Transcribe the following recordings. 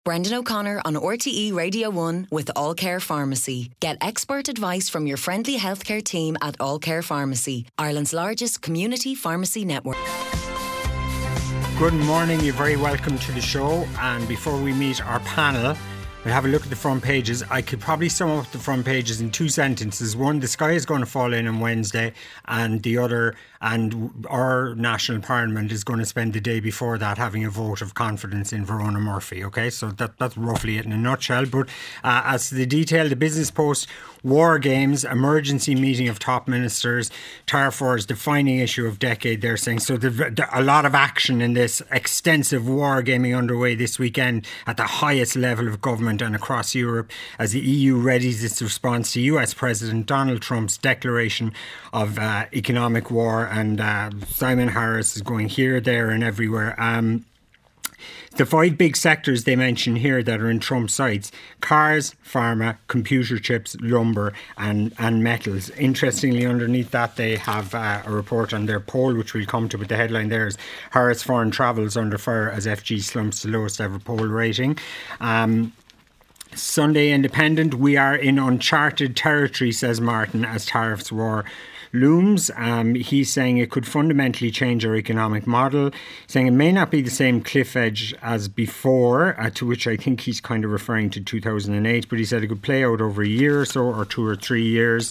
Brendan O'Connor on RTE Radio 1 with All Care Pharmacy. Get expert advice from your friendly healthcare team at All Care Pharmacy, Ireland's largest community pharmacy network. Good morning, you're very welcome to the show. And before we meet our panel, we'll have a look at the front pages. I could probably sum up the front pages in two sentences. One, the sky is going to fall in on Wednesday, and the other, and our national parliament is going to spend the day before that having a vote of confidence in Verona Murphy. Okay, so that's roughly it in a nutshell. But as to the detail, the Business Post, war games, emergency meeting of top ministers, tariff wars, defining issue of decade, they're saying. So there's a lot of action in this extensive war gaming underway this weekend at the highest level of government and across Europe as the EU readies its response to US President Donald Trump's declaration of economic war. And Simon Harris is going here, there and everywhere. The five big sectors they mention here that are in Trump's sights: cars, pharma, computer chips, lumber and metals. Interestingly, underneath that they have a report on their poll, which we'll come to, but the headline there is Harris Foreign Travel is under fire as FG slumps to lowest ever poll rating. Sunday Independent, we are in uncharted territory, says Martin, as tariffs war looms. He's saying it could fundamentally change our economic model, saying it may not be the same cliff edge as before, to which I think he's kind of referring to 2008, but he said it could play out over a year or so, or 2 or 3 years.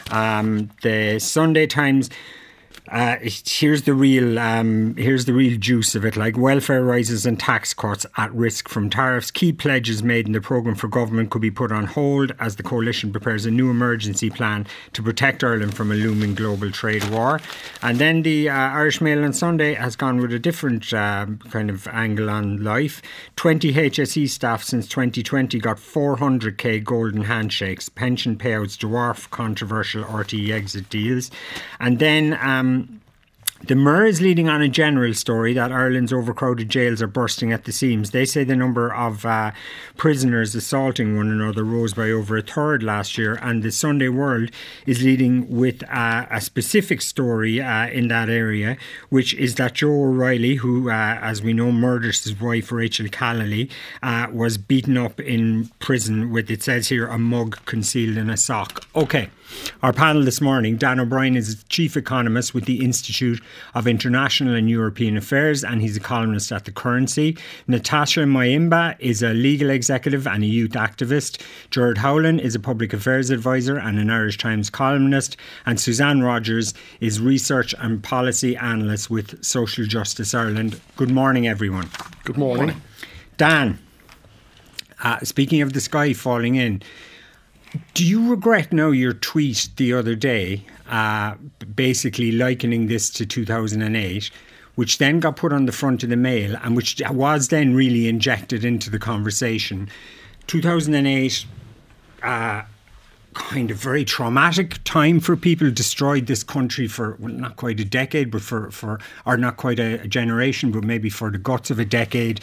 The Sunday Times, here's the real juice of it. Like, welfare rises and tax cuts at risk from tariffs. Key pledges made in the programme for government could be put on hold as the coalition prepares a new emergency plan to protect Ireland from a looming global trade war. And then the Irish Mail on Sunday has gone with a different kind of angle on life. 20 HSE staff since 2020 got 400k golden handshakes. Pension payouts dwarf controversial RTE exit deals. And then the Mirror is leading on a general story that Ireland's overcrowded jails are bursting at the seams. They say the number of prisoners assaulting one another rose by over a third last year, and the Sunday World is leading with a specific story in that area, which is that Joe O'Reilly, who, as we know, murdered his wife Rachel Callally, was beaten up in prison with, it says here, a mug concealed in a sock. Okay. Our panel this morning: Dan O'Brien is Chief Economist with the Institute of International and European Affairs, and he's a columnist at The Currency. Natasha Mayimba is a legal executive and a youth activist. Gerard Howlin is a public affairs advisor and an Irish Times columnist. And Suzanne Rogers is research and policy analyst with Social Justice Ireland. Good morning, everyone. Good morning. Dan, speaking of the sky falling in, do you regret now your tweet the other day, basically likening this to 2008, which then got put on the front of the Mail and which was then really injected into the conversation? 2008, kind of very traumatic time for people, destroyed this country for, well, not quite a decade, but or not quite a generation, but maybe for the guts of a decade.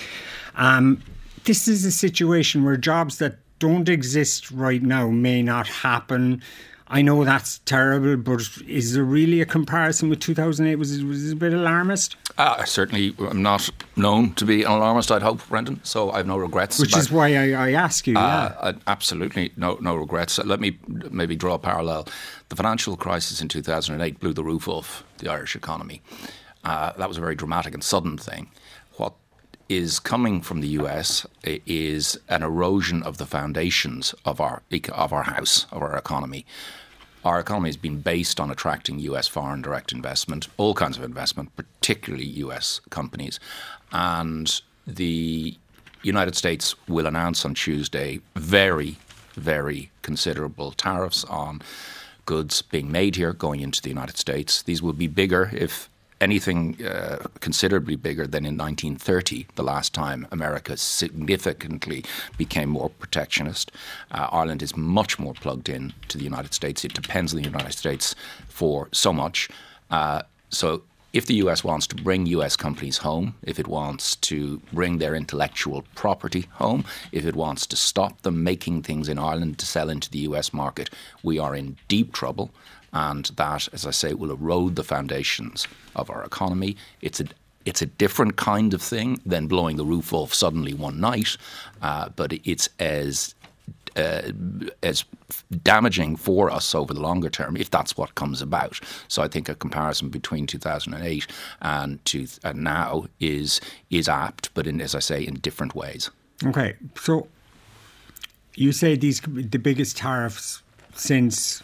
This is a situation where jobs that don't exist right now may not happen. I know that's terrible, but is there really a comparison with 2008? Was it a bit alarmist? Certainly, I'm not known to be an alarmist, I'd hope, Brendan, so I have no regrets. Which is why I ask you. Absolutely, no regrets. Let me maybe draw a parallel. The financial crisis in 2008 blew the roof off the Irish economy. That was a very dramatic and sudden thing. What is coming from the US is an erosion of the foundations of our house, of our economy. Our economy has been based on attracting US foreign direct investment, all kinds of investment, particularly US companies. And the United States will announce on Tuesday very, very considerable tariffs on goods being made here going into the United States. These will be bigger, if anything, considerably bigger than in 1930, the last time America significantly became more protectionist. Ireland is much more plugged in to the United States. It depends on the United States for so much. So if the US wants to bring US companies home, if it wants to bring their intellectual property home, if it wants to stop them making things in Ireland to sell into the US market, we are in deep trouble. And that, as I say, will erode the foundations of our economy. It's It's a different kind of thing than blowing the roof off suddenly one night, but it's as damaging for us over the longer term if that's what comes about. So I think a comparison between 2008 and now is apt, but as I say, in different ways. Okay, so you say the biggest tariffs since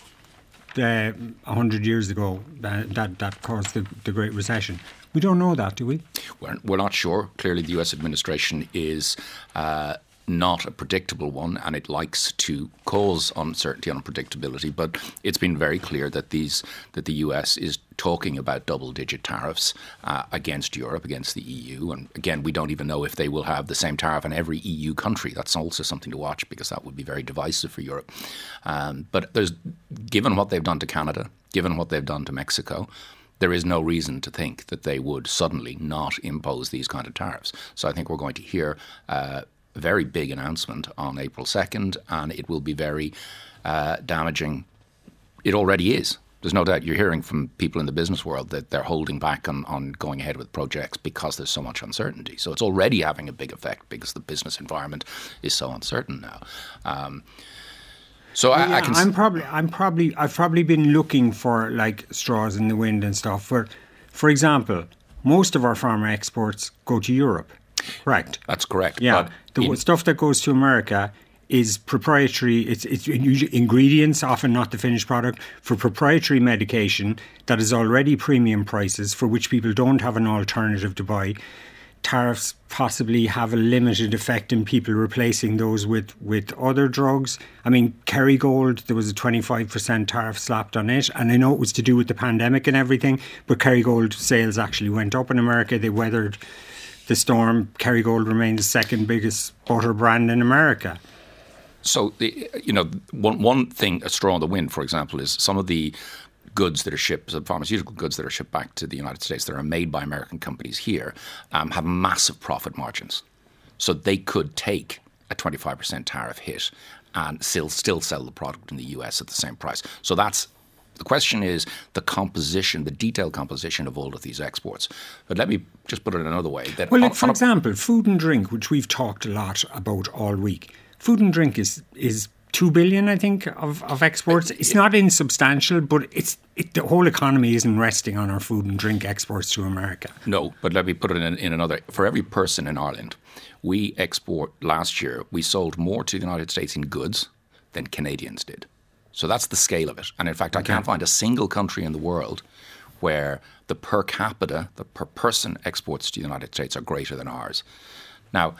100 years ago that caused the Great Recession. We don't know that, do we? We're not sure. Clearly, the US administration is not a predictable one, and it likes to cause uncertainty and unpredictability. But it's been very clear that the US is talking about double-digit tariffs against Europe, against the EU. And again, we don't even know if they will have the same tariff in every EU country. That's also something to watch, because that would be very divisive for Europe. But given what they've done to Canada, given what they've done to Mexico, there is no reason to think that they would suddenly not impose these kind of tariffs. So I think we're going to hear a very big announcement on April 2nd, and it will be very damaging. It already is. There's no doubt. You're hearing from people in the business world that they're holding back on going ahead with projects because there's so much uncertainty. So it's already having a big effect because the business environment is so uncertain now. I've probably been looking for like straws in the wind and stuff. For example, most of our pharma exports go to Europe. Correct. That's correct. Yeah, the stuff that goes to America is proprietary. It's ingredients, often not the finished product, for proprietary medication that is already premium prices, for which people don't have an alternative to buy. Tariffs possibly have a limited effect in people replacing those with other drugs. I mean, Kerrygold, there was a 25% tariff slapped on it, and I know it was to do with the pandemic and everything, but Kerrygold sales actually went up in America. They weathered the storm. Kerrygold remains the second biggest butter brand in America. So, one thing, a straw in the wind, for example, is some of the goods that are shipped, pharmaceutical goods that are shipped back to the United States that are made by American companies here, have massive profit margins. So they could take a 25% tariff hit and still sell the product in the US at the same price. So the question is the detailed composition of all of these exports. But let me just put it another way. For example, food and drink, which we've talked a lot about all week. Food and drink is 2 billion, I think, of exports. It's not insubstantial, but the whole economy isn't resting on our food and drink exports to America. No, but let me put it in another. For every person in Ireland, last year, we sold more to the United States in goods than Canadians did. So that's the scale of it. And in fact, I can't find a single country in the world where the per capita, the per person exports to the United States are greater than ours. Now,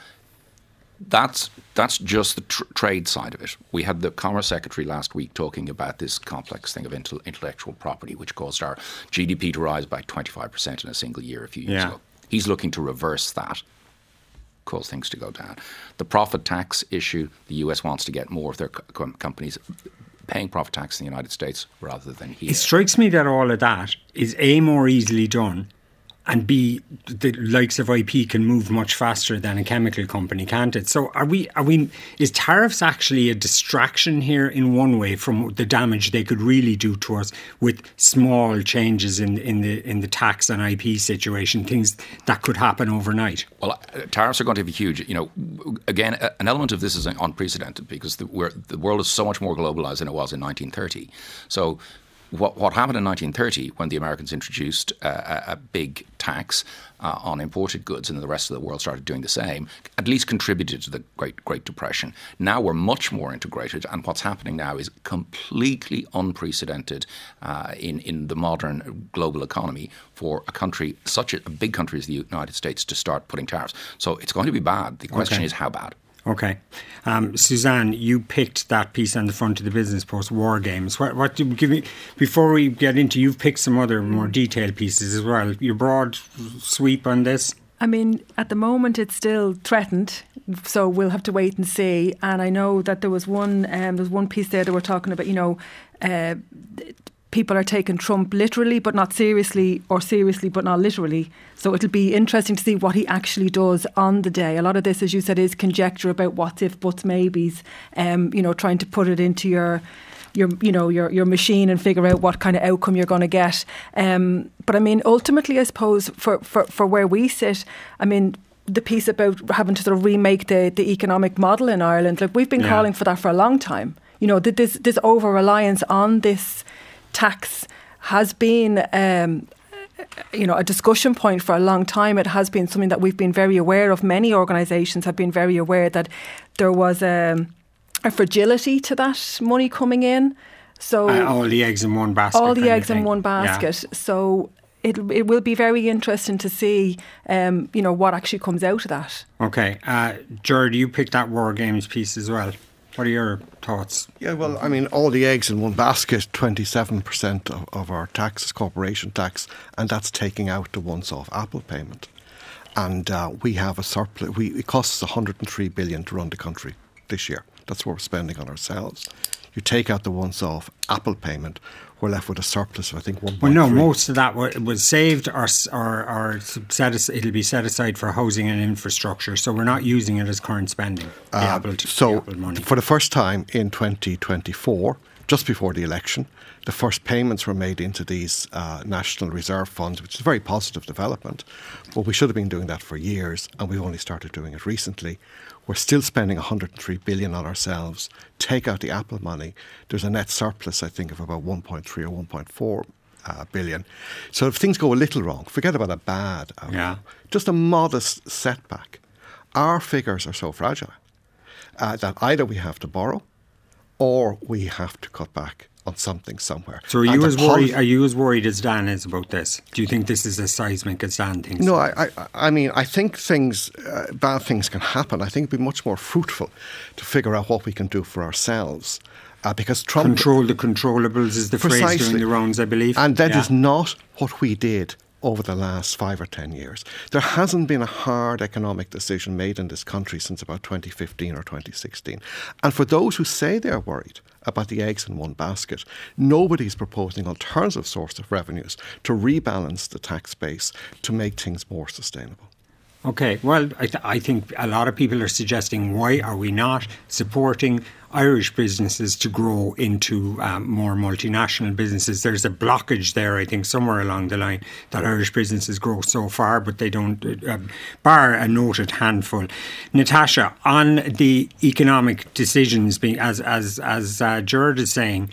that's just the trade side of it. We had the Commerce Secretary last week talking about this complex thing of intellectual property, which caused our GDP to rise by 25% in a single year a few years ago. He's looking to reverse that, cause things to go down. The profit tax issue, the US wants to get more of their companies paying profit tax in the United States rather than here. It strikes me that all of that is A, more easily done, and B, the likes of IP can move much faster than a chemical company, can't it? So is tariffs actually a distraction here in one way from the damage they could really do to us with small changes in the tax and IP situation, things that could happen overnight? Well, tariffs are going to be huge. Again, an element of this is unprecedented because the world is so much more globalized than it was in 1930. So what happened in 1930 when the Americans introduced a big tax on imported goods and the rest of the world started doing the same, at least contributed to the Great Depression. Now we're much more integrated, and what's happening now is completely unprecedented in the modern global economy for a country, such a big country as the United States, to start putting tariffs. So it's going to be bad. The question is how bad. Okay. Suzanne, you picked that piece on the front of the Business Post, War Games. What do you give me, before we get into, you've picked some other more detailed pieces as well. Your broad sweep on this? I mean, at the moment it's still threatened, so we'll have to wait and see. And I know that there was one piece there that we're talking about, people are taking Trump literally but not seriously, or seriously but not literally. So it'll be interesting to see what he actually does on the day. A lot of this, as you said, is conjecture about what if, buts, maybes, trying to put it into your your machine and figure out what kind of outcome you're going to get. But I mean, ultimately, I suppose for where we sit, I mean, the piece about having to sort of remake the economic model in Ireland, like we've been calling for that for a long time. You know, this over-reliance on this tax has been a discussion point for a long time. It has been something that we've been very aware of. Many organisations have been very aware that there was a fragility to that money coming in. So all the eggs in one basket. All the eggs in one basket. Yeah. So it will be very interesting to see, what actually comes out of that. Okay, Gerard, you picked that War Games piece as well. What are your thoughts? Yeah, well, I mean, all the eggs in one basket, 27% of our tax is corporation tax, and that's taking out the once-off Apple payment. And we have a surplus. It costs 103 billion to run the country this year. That's what we're spending on ourselves. You take out the once-off Apple payment, we're left with a surplus of, I think, 1.3. Well, no, most of that was saved or set aside, it'll be set aside for housing and infrastructure. So we're not using it as current spending. The Apple money. For the first time in 2024, just before the election, the first payments were made into these National Reserve funds, which is a very positive development. But we should have been doing that for years, and we've only started doing it recently. We're still spending 103 billion on ourselves. Take out the Apple money, there's a net surplus, I think, of about 1.3 or 1.4 billion. So if things go a little wrong, forget about a bad outcome, just a modest setback. Our figures are so fragile that either we have to borrow or we have to cut back on something somewhere. So are you as worried as Dan is about this? Do you think this is as seismic as Dan thinks? No, I mean, I think bad things can happen. I think it'd be much more fruitful to figure out what we can do for ourselves. Because Trump... Control the controllables is the phrase during the rounds, I believe. And that is not what we did over the last 5 or 10 years. There hasn't been a hard economic decision made in this country since about 2015 or 2016. And for those who say they're worried about the eggs in one basket, nobody's proposing alternative source of revenues to rebalance the tax base to make things more sustainable. Okay, well, I think a lot of people are suggesting, why are we not supporting Irish businesses to grow into more multinational businesses? There's a blockage there, I think, somewhere along the line that Irish businesses grow so far, but they don't, bar a noted handful. Natasha, on the economic decisions, as Gerard is saying,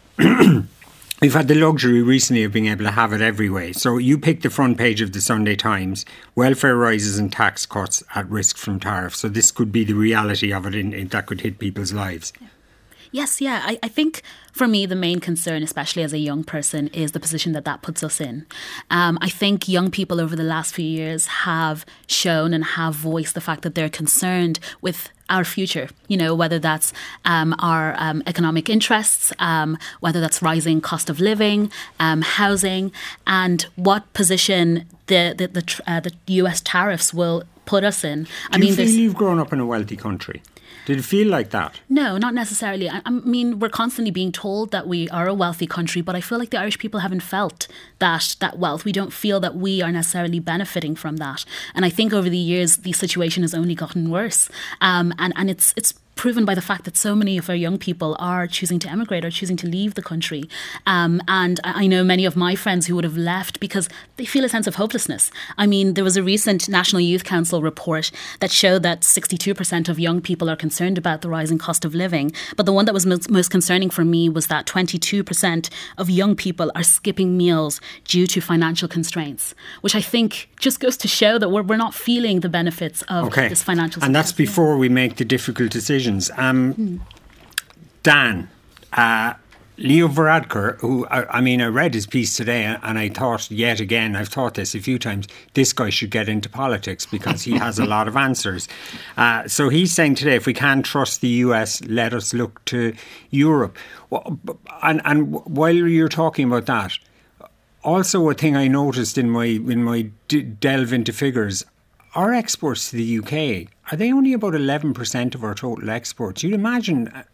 we've had the luxury recently of being able to have it every way. So you picked the front page of the Sunday Times, welfare rises and tax cuts at risk from tariffs. So this could be the reality of it that could hit people's lives. Yes, yeah. I think for me, the main concern, especially as a young person, is the position that puts us in. I think young people over the last few years have shown and have voiced the fact that they're concerned with our future, whether that's our economic interests, whether that's rising cost of living, housing, and what position the US tariffs will put us in. Do you feel you've grown up in a wealthy country? Did it feel like that? No, not necessarily. I mean, we're constantly being told that we are a wealthy country, but I feel like the Irish people haven't felt that wealth. We don't feel that we are necessarily benefiting from that. And I think over the years, the situation has only gotten worse. And it's proven by the fact that so many of our young people are choosing to emigrate or choosing to leave the country. And I know many of my friends who would have left because they feel a sense of hopelessness. I mean, there was a recent National Youth Council report that showed that 62% of young people are concerned about the rising cost of living. But the one that was most concerning for me was that 22% of young people are skipping meals due to financial constraints, which I think just goes to show that we're not feeling the benefits of this financial success. And that's before we make the difficult decisions. Dan, Leo Varadkar, who, I read his piece today and I thought, yet again, I've thought this a few times, this guy should get into politics because he has a lot of answers. So he's saying today, if we can't trust the US, let us look to Europe. And while you're talking about that, also a thing I noticed in my delve into figures, our exports to the UK, are they only about 11% of our total exports? You'd imagine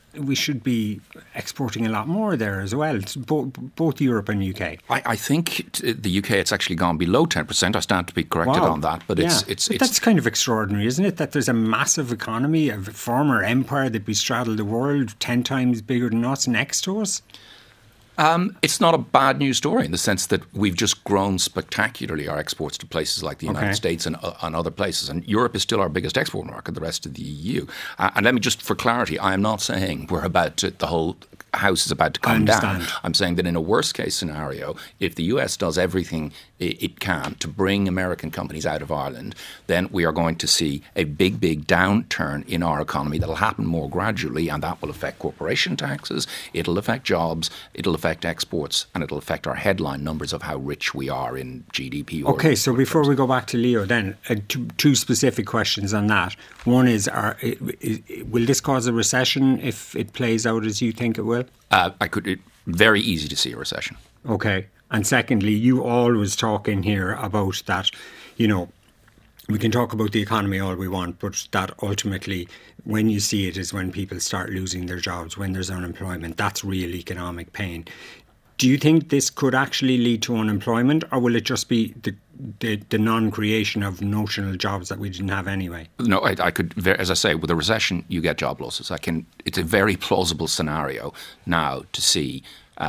we should be exporting a lot more there as well, both Europe and UK. I think the UK, it's actually gone below 10%. I stand to be corrected on that. But it's that's kind of extraordinary, isn't it? That there's a massive economy, a former empire that bestraddled the world, 10 times bigger than us, next to us. It's not a bad news story in the sense that we've just grown spectacularly our exports to places like the United States and other places. And Europe is still our biggest export market, the rest of the EU. And let me just, for clarity, I am not saying we're about to, the whole house is about to come down. I'm saying that in a worst case scenario, if the US does everything it can to bring American companies out of Ireland, then we are going to see a big downturn in our economy that'll happen more gradually, and that will affect corporation taxes, it'll affect jobs, it'll affect exports, and it'll affect our headline numbers of how rich we are in GDP. Okay, so before we go back to Leo then, two specific questions on that. One is, will this cause a recession if it plays out as you think it will? Very easy to see a recession. Okay. And secondly, you always talk in here about that, you know, we can talk about the economy all we want, but that ultimately, when you see it is when people start losing their jobs, when there's unemployment. That's real economic pain. Do you think this could actually lead to unemployment, or will it just be the non-creation of notional jobs that we didn't have anyway? No, I could, as I say, with a recession, you get job losses. It's a very plausible scenario now to see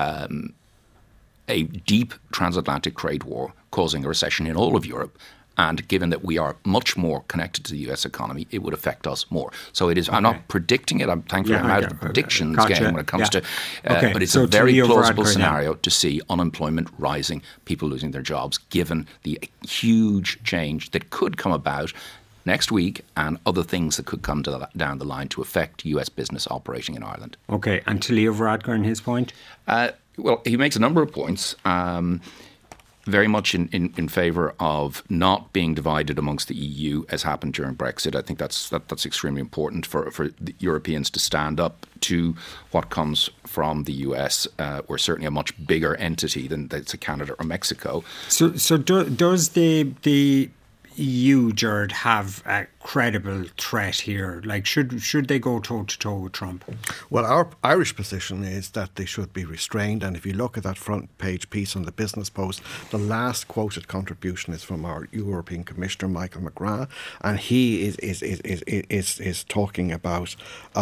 a deep transatlantic trade war causing a recession in all of Europe. And given that we are much more connected to the US economy, it would affect us more. So it is. Okay. I'm not predicting it. I'm thankfully I'm out of the predictions game when it comes to. But it's a very plausible scenario to see unemployment rising, people losing their jobs, given the huge change that could come about next week and other things that could come down the line to affect US business operating in Ireland. Okay, and to Leo Varadkar and his point? Well, he makes a number of points. Very much in favour of not being divided amongst the EU as happened during Brexit. I think that's extremely important for the Europeans to stand up to what comes from the US. We're certainly a much bigger entity than Canada or Mexico. So does the EU, Gerard, have a credible threat here? Like, should they go toe-to-toe with Trump? Well, our Irish position is that they should be restrained. And if you look at that front page piece on the Business Post, the last quoted contribution is from our European Commissioner, Michael McGrath, and he is talking about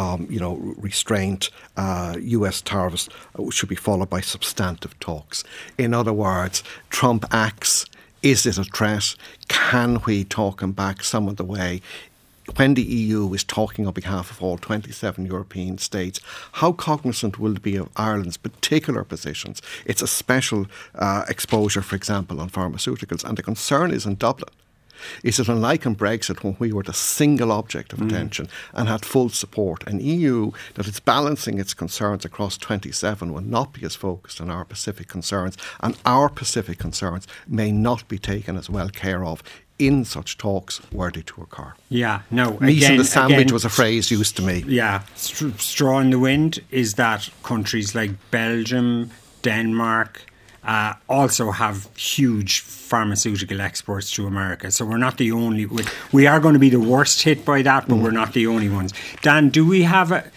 restraint. US tariffs should be followed by substantive talks. In other words, Trump acts. Is it a threat? Can we talk him back some of the way? When the EU is talking on behalf of all 27 European states, how cognizant will it be of Ireland's particular positions? It's a special exposure, for example, on pharmaceuticals. And the concern is in Dublin. Is it unlike in Brexit when we were the single object of attention and had full support? An EU that is balancing its concerns across 27 will not be as focused on our Pacific concerns, and our Pacific concerns may not be taken as well care of in such talks were they to occur. Yeah, no. Meat in the sandwich was a phrase used to me. Yeah, straw in the wind is that countries like Belgium, Denmark, also have huge pharmaceutical exports to America. So we're not the only... We are going to be the worst hit by that, but we're not the only ones. Dan, do we have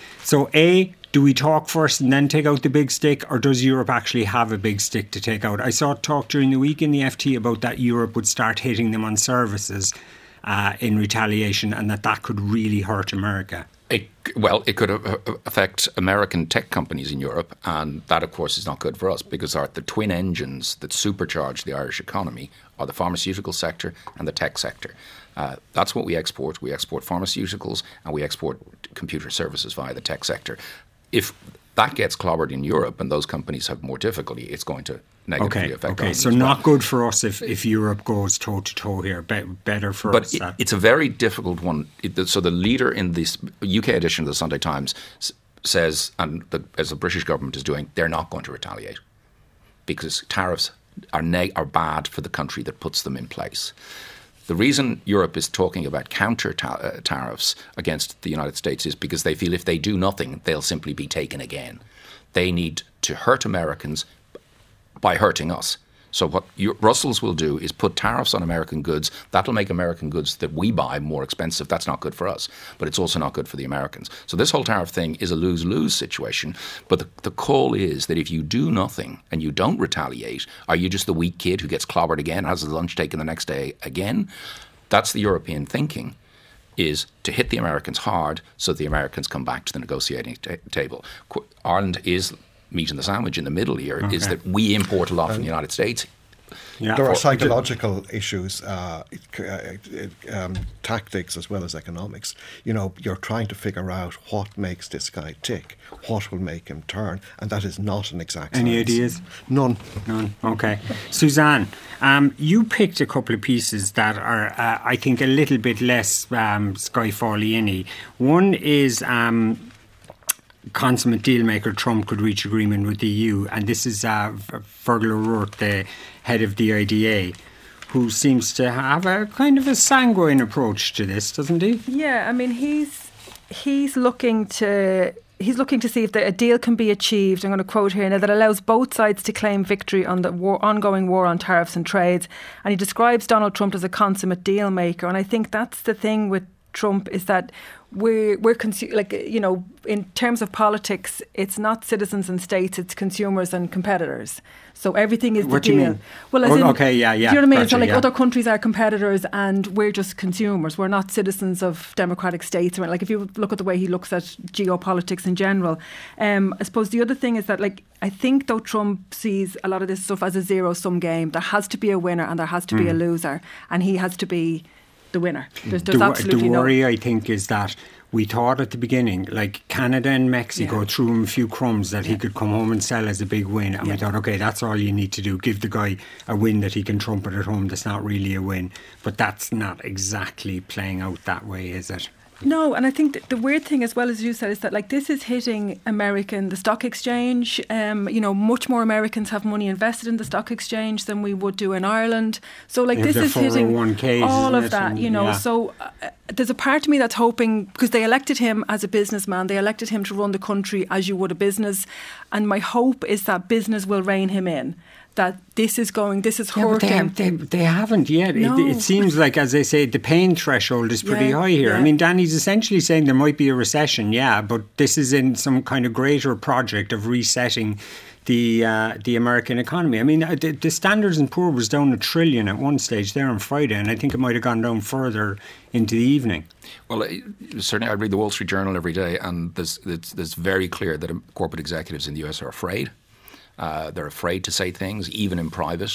do we talk first and then take out the big stick, or does Europe actually have a big stick to take out? I saw talk during the week in the FT about that Europe would start hitting them on services in retaliation, and that could really hurt America. It could affect American tech companies in Europe, and that, of course, is not good for us because the twin engines that supercharge the Irish economy are the pharmaceutical sector and the tech sector. That's what we export. We export pharmaceuticals and we export computer services via the tech sector. If that gets clobbered in Europe and those companies have more difficulty, it's going to negatively affect us. Okay, so not good for us if Europe goes toe-to-toe here. Better for us. But it's a very difficult one. So the leader in this UK edition of the Sunday Times says, and as the British government is doing, they're not going to retaliate because tariffs are bad for the country that puts them in place. The reason Europe is talking about counter tariffs against the United States is because they feel if they do nothing, they'll simply be taken again. They need to hurt Americans by hurting us So what Brussels will do is put tariffs on American goods. That'll make American goods that we buy more expensive. That's not good for us, but it's also not good for the Americans. So this whole tariff thing is a lose-lose situation. But the call is that if you do nothing and you don't retaliate, are you just the weak kid who gets clobbered again, has his lunch taken the next day again? That's the European thinking, is to hit the Americans hard so the Americans come back to the negotiating table. Ireland is meat in the sandwich in the middle here, is that we import a lot from the United States. Yeah. There are psychological issues, tactics as well as economics. You know, you're trying to figure out what makes this guy tick, what will make him turn, and that is not an exact science. Any ideas? None. Okay. Suzanne, you picked a couple of pieces that are, I think, a little bit less Skyfall-y. One is consummate dealmaker Trump could reach agreement with the EU, and this is Fergal O'Rourke, the head of the IDA, who seems to have a kind of a sanguine approach to this, doesn't he? Yeah, I mean, he's looking to see if a deal can be achieved, I'm going to quote here now, that allows both sides to claim victory on the ongoing war on tariffs and trades. And he describes Donald Trump as a consummate deal maker. And I think that's the thing with Trump, is that we're in terms of politics, it's not citizens and states, it's consumers and competitors. So everything is the what deal. Do you mean? Well, yeah. Do you know what I mean? Gotcha, So other countries are competitors and we're just consumers. We're not citizens of democratic states. Like if you look at the way he looks at geopolitics in general, I suppose the other thing is that I think though Trump sees a lot of this stuff as a zero-sum game. There has to be a winner and there has to be a loser, and he has to be the winner. There's absolutely the worry, I think, is that we thought at the beginning, like Canada and Mexico threw him a few crumbs that he could come home and sell as a big win. And we thought, okay, that's all you need to do. Give the guy a win that he can trumpet at home that's not really a win. But that's not exactly playing out that way, is it? No, and I think the weird thing as well, as you said, is that this is hitting the stock exchange. Much more Americans have money invested in the stock exchange than we would do in Ireland. So this is hitting all of that, So there's a part of me that's hoping, because they elected him as a businessman, they elected him to run the country as you would a business. And my hope is that business will rein him in. That this is hurting. But they haven't yet. No. It seems like, as they say, the pain threshold is pretty high here. Yeah. I mean, Danny's essentially saying there might be a recession, but this is in some kind of greater project of resetting the American economy. I mean, the Standard & Poor's was down $1 trillion at one stage there on Friday, and I think it might have gone down further into the evening. Well, certainly I read the Wall Street Journal every day, and it's very clear that corporate executives in the US are afraid. They're afraid to say things, even in private.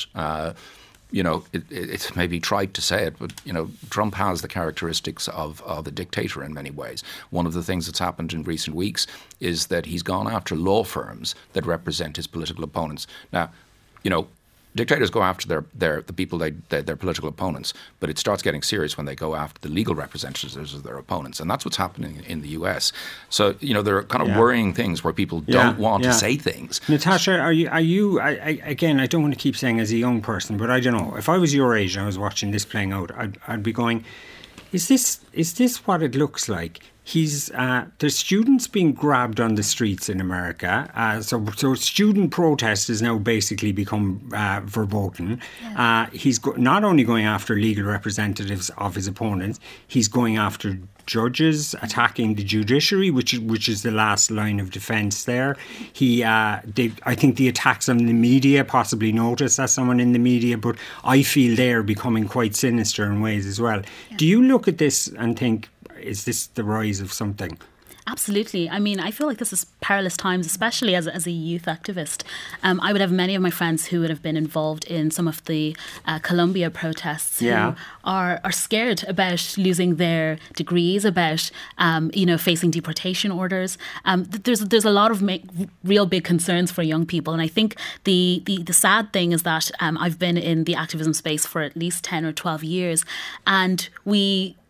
It's maybe trite to say it, but, Trump has the characteristics of a dictator in many ways. One of the things that's happened in recent weeks is that he's gone after law firms that represent his political opponents. Now, dictators go after their political opponents, but it starts getting serious when they go after the legal representatives of their opponents, and that's what's happening in the US. So there are kind of worrying things where people don't want to say things. Natasha, are you? Again, I don't want to keep saying as a young person, but I don't know. If I was your age and I was watching this playing out, I'd be going, is this what it looks like? There's students being grabbed on the streets in America. So student protest has now basically become verboten. Yeah. He's not only going after legal representatives of his opponents, he's going after judges, attacking the judiciary, which is the last line of defence there. I think the attacks on the media, possibly noticed as someone in the media, but I feel they're becoming quite sinister in ways as well. Yeah. Do you look at this and think, is this the rise of something? Absolutely. I mean, I feel like this is perilous times, especially as a youth activist. I would have many of my friends who would have been involved in some of the Columbia protests who are scared about losing their degrees, about facing deportation orders. There's a lot of real big concerns for young people, and I think the sad thing is that I've been in the activism space for at least 10 or 12 years, and we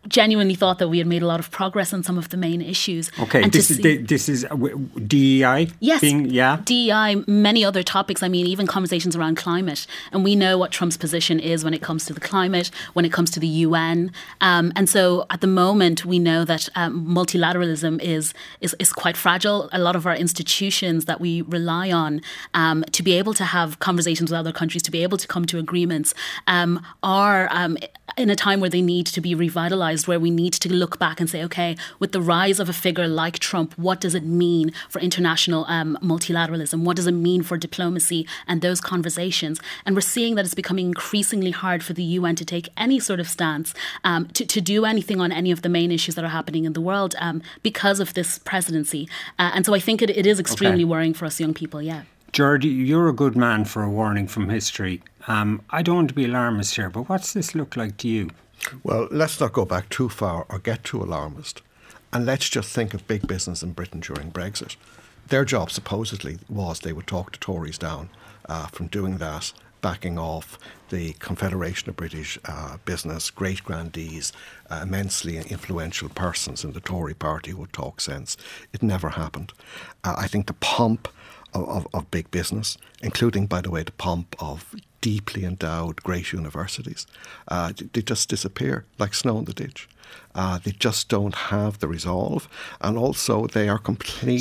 genuinely thought that we had made a lot of progress on some of the main issues. Okay, and this is DEI? Yes, yeah. DEI, many other topics. I mean, even conversations around climate. And we know what Trump's position is when it comes to the climate, when it comes to the UN. And so at the moment, we know that multilateralism is quite fragile. A lot of our institutions that we rely on to be able to have conversations with other countries, to be able to come to agreements, are in a time where they need to be revitalized, where we need to look back and say, okay, with the rise of a figure like Trump, what does it mean for international multilateralism? What does it mean for diplomacy and those conversations? And we're seeing that it's becoming increasingly hard for the UN to take any sort of stance, to do anything on any of the main issues that are happening in the world because of this presidency. And so I think it is extremely worrying for us young people, yeah. Geordie, you're a good man for a warning from history. I don't want to be alarmist here, but what's this look like to you? Well, let's not go back too far or get too alarmist. And let's just think of big business in Britain during Brexit. Their job supposedly was they would talk the Tories down from doing that, backing off the Confederation of British Business, great grandees, immensely influential persons in the Tory party who would talk sense. It never happened. I think the pomp of big business, including, by the way, the pomp of deeply endowed great universities, they just disappear like snow in the ditch. They just don't have the resolve, and also they are completely...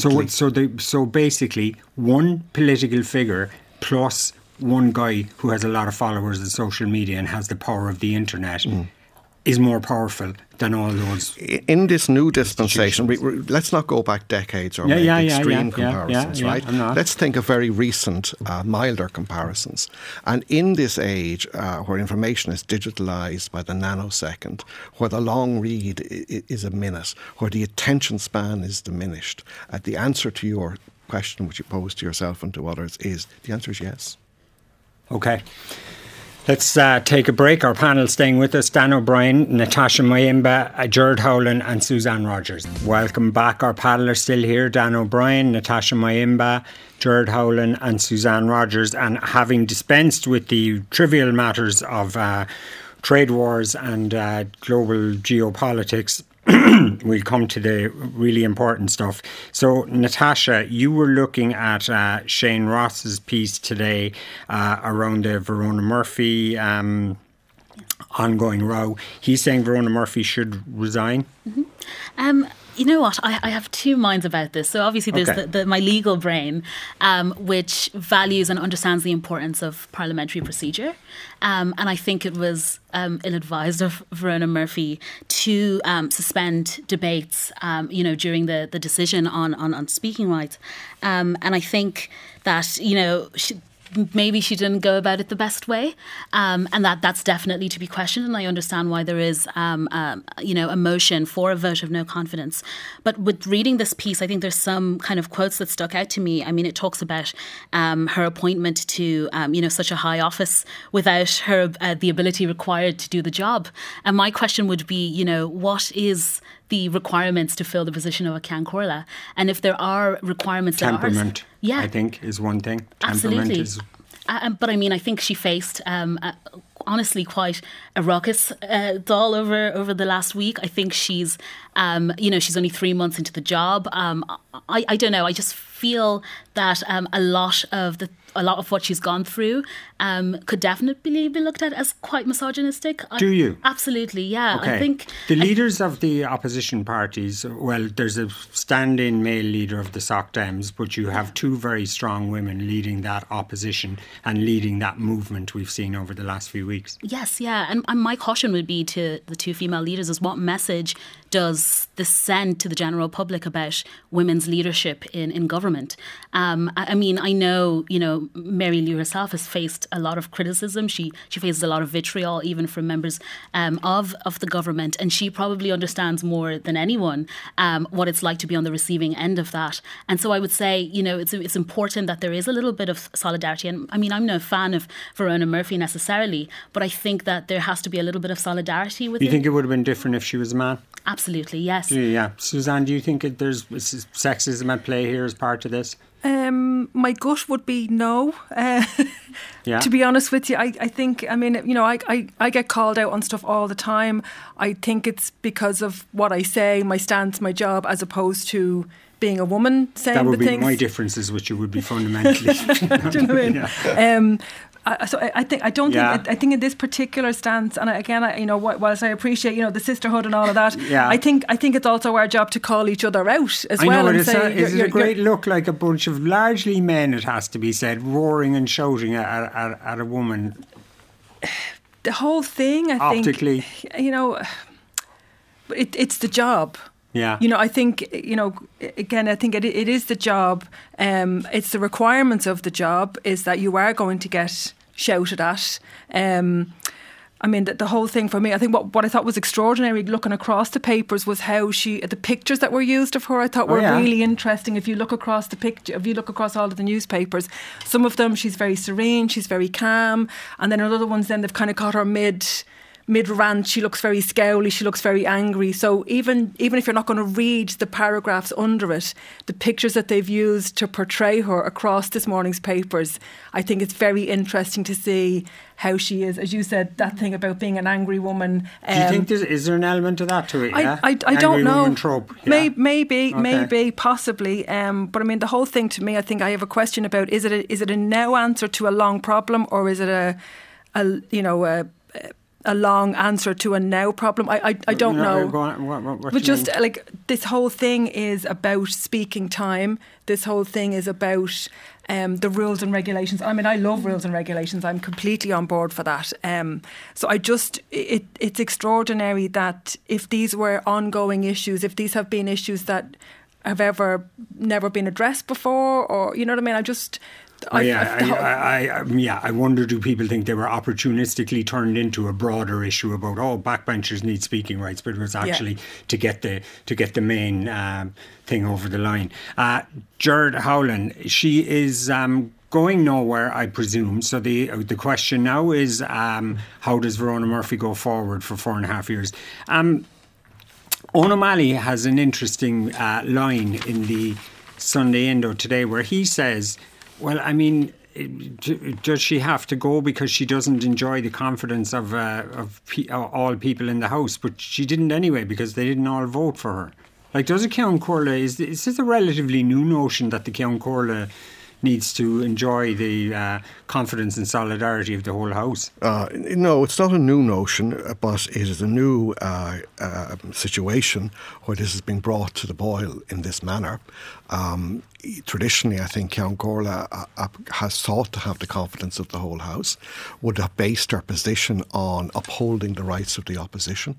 So basically, one political figure plus one guy who has a lot of followers on social media and has the power of the internet is more powerful than all those. In this new dispensation, let's not go back decades or make extreme comparisons, right? Let's think of very recent, milder comparisons. And in this age where information is digitalised by the nanosecond, where the long read is a minute, where the attention span is diminished, the answer to your question, which you pose to yourself and to others, is the answer is yes. Okay. Let's take a break. Our panel staying with us: Dan O'Brien, Natasha Mayimba, Gerard Howlin and Suzanne Rogers. Welcome back. Our panel are still here: Dan O'Brien, Natasha Mayimba, Gerard Howlin and Suzanne Rogers. And having dispensed with the trivial matters of trade wars and global geopolitics, we'll come to the really important stuff. So, Natasha, you were looking at Shane Ross's piece today around the Verona Murphy ongoing row. He's saying Verona Murphy should resign. You know what? I have two minds about this. So obviously there's my legal brain, which values and understands the importance of parliamentary procedure. And I think it was ill-advised of Verona Murphy to suspend debates, during the decision on speaking rights. And I think that, maybe she didn't go about it the best way, and that's definitely to be questioned. And I understand why there is, a motion for a vote of no confidence. But with reading this piece, I think there's some kind of quotes that stuck out to me. I mean, it talks about her appointment to, such a high office without her the ability required to do the job. And my question would be, what is the requirements to fill the position of a Ceann Comhairle? And if there are requirements... Temperament, I think, is one thing. Absolutely. But I mean, I think she faced, honestly, quite a raucous Dáil over the last week. I think she's, she's only 3 months into the job. I don't know. I just feel that a lot of what she's gone through could definitely be looked at as quite misogynistic. Do you? Absolutely, yeah. Okay. I think the leaders of the opposition parties, well, there's a stand-in male leader of the Soc Dems, but you have two very strong women leading that opposition and leading that movement we've seen over the last few weeks. Yes, yeah. And my caution would be to the two female leaders is what message does this send to the general public about women's leadership in government? I mean, I know, Mary Lou herself has faced a lot of criticism. She faces a lot of vitriol, even from members of the government. And she probably understands more than anyone what it's like to be on the receiving end of that. And so I would say, it's important that there is a little bit of solidarity. And I mean, I'm no fan of Verona Murphy necessarily, but I think that there has to be a little bit of solidarity with it. You think it would have been different if she was a man? Absolutely, yes. Yeah. Suzanne, do you think there's sexism at play here as part of this? My gut would be no. Yeah. To be honest with you, I think, I mean, you know, I get called out on stuff all the time. I think it's because of what I say, my stance, my job, as opposed to being a woman saying that would the be things. my differences, which you would be fundamentally. Do you know what I mean? Yeah. I think in this particular stance, and whilst I appreciate, you know, the sisterhood and all of that, Yeah. I think it's also our job to call each other out as I well. know, and is say, it a great look like a bunch of largely men, it has to be said, roaring and shouting at a woman? The whole thing, I Optically. think, you know, it's the job. Yeah. You know, I think, you know, again, I think it is the job. It's the requirements of the job is that you are going to get shouted at. I mean, the whole thing for me, I think what I thought was extraordinary looking across the papers was how the pictures that were used of her, I thought were really interesting. If you look across all of the newspapers, some of them she's very serene, she's very calm, and then other ones then they've kind of got her mid-rant, she looks very scowly, she looks very angry. So even if you're not going to read the paragraphs under it, the pictures that they've used to portray her across this morning's papers, I think it's very interesting to see how she is. As you said, that thing about being an angry woman. Do you think is there an element to that to it? Yeah? I don't know. Woman trope, yeah? Maybe, possibly. But I mean, the whole thing to me, I think I have a question about: is it a now answer to a long problem, or is it a long answer to a now problem? I don't know. What just like this whole thing is about speaking time. This whole thing is about the rules and regulations. I mean, I love rules and regulations. I'm completely on board for that. So it's extraordinary that if these were ongoing issues, if these have been issues that have never been addressed before, or you know what I mean, I wonder, do people think they were opportunistically turned into a broader issue about backbenchers need speaking rights, but it was actually to get the main thing over the line. Gerard Howlin, she is going nowhere, I presume. So the question now is, how does Verona Murphy go forward for 4.5 years? Eoin O'Malley has an interesting line in the Sunday Indo today where he says, well, I mean, does she have to go because she doesn't enjoy the confidence of all people in the House? But she didn't anyway because they didn't all vote for her. Like, does a Ceann Comhairle, is this a relatively new notion that the Ceann Comhairle needs to enjoy the confidence and solidarity of the whole House? No, it's not a new notion, but it is a new situation where this is being brought to the boil in this manner. Traditionally, I think Ceann Comhairle has sought to have the confidence of the whole House, would have based her position on upholding the rights of the opposition.